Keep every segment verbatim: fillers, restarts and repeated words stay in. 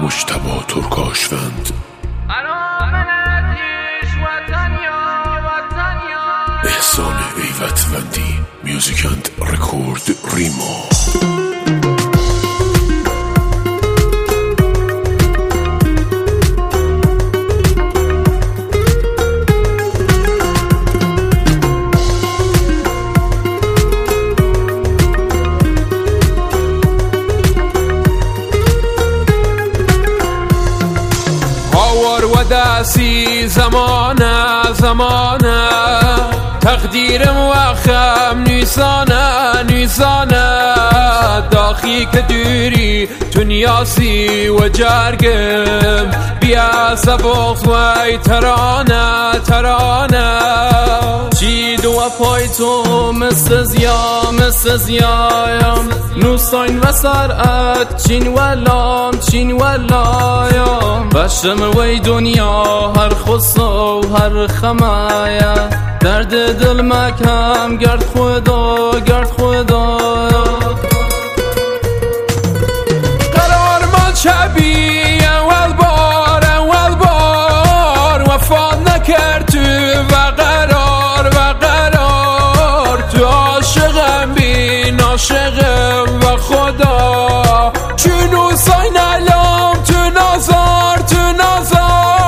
مجتبی ترکاشوند. احسان ایوتوندی میوزیک اند رکورد ریما. دستی زمانه زمانه تقدیرم و خم نیسانه نیسانه داخی که دوری دنیاسی و جرگم بیا سبخ وی ترانه ترانه جید و پای تو مثل زیا مثل زیایم نوستاین و سرعت چین و لام چین و لایم بشم وی دنیا هر خصو هر خمایا درد دل مکم گرد خدا گرد خدا قرار ما شبی اول بار اول بار وفاد نکرد تو و قرار و قرار تو عاشقم بی ناشقم و خدا چونو ساین علام تو نازار تو نازار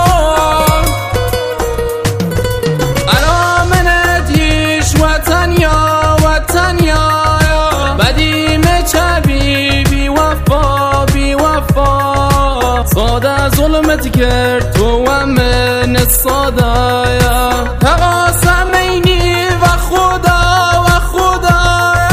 ارامنت هیش وطن یا وطن یا بدیم چبی بی وفا بی وفا ساده ظلمت کرد تو و من ساده تقاسم اینی و خدا و خدا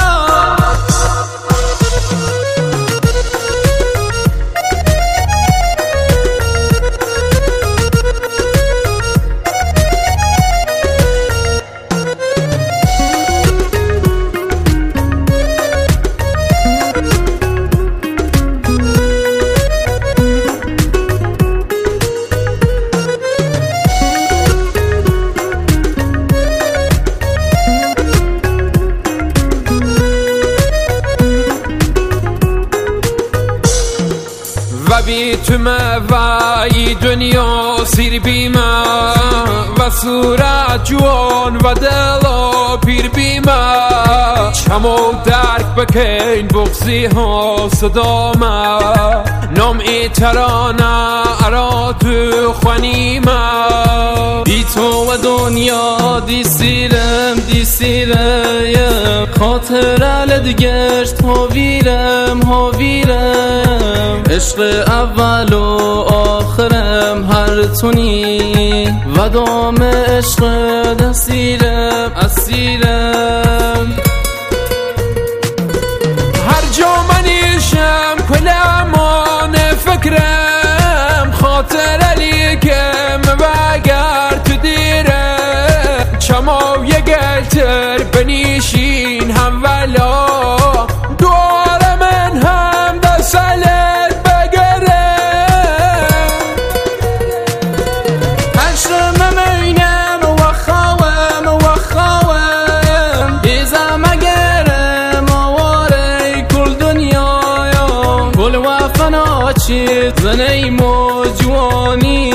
بی تو موی دنیا سیر بیما و صورت جوان و دلا پیر بیما چمو درک بکن بغزی ها صداما نام ای ترانه ارا تو خوانیما بی تو و دنیا دی سیرم دی سیرم خاطر لدگشت ها ویرم ها ویرم عشق اول و آخرم هر تونی و دام عشق دستیرم اسیرم هر جا منیشم کلامان فکرم خاطر علی کم و گر تو دیرم چما یه گلتر بنیشین هم ولا دوار من هم دستلت بگرم حشرم مینم و خواهم و خواهم ایزم اگرم آواره کل دنیایم کل و فنا چید زنیم و جوانی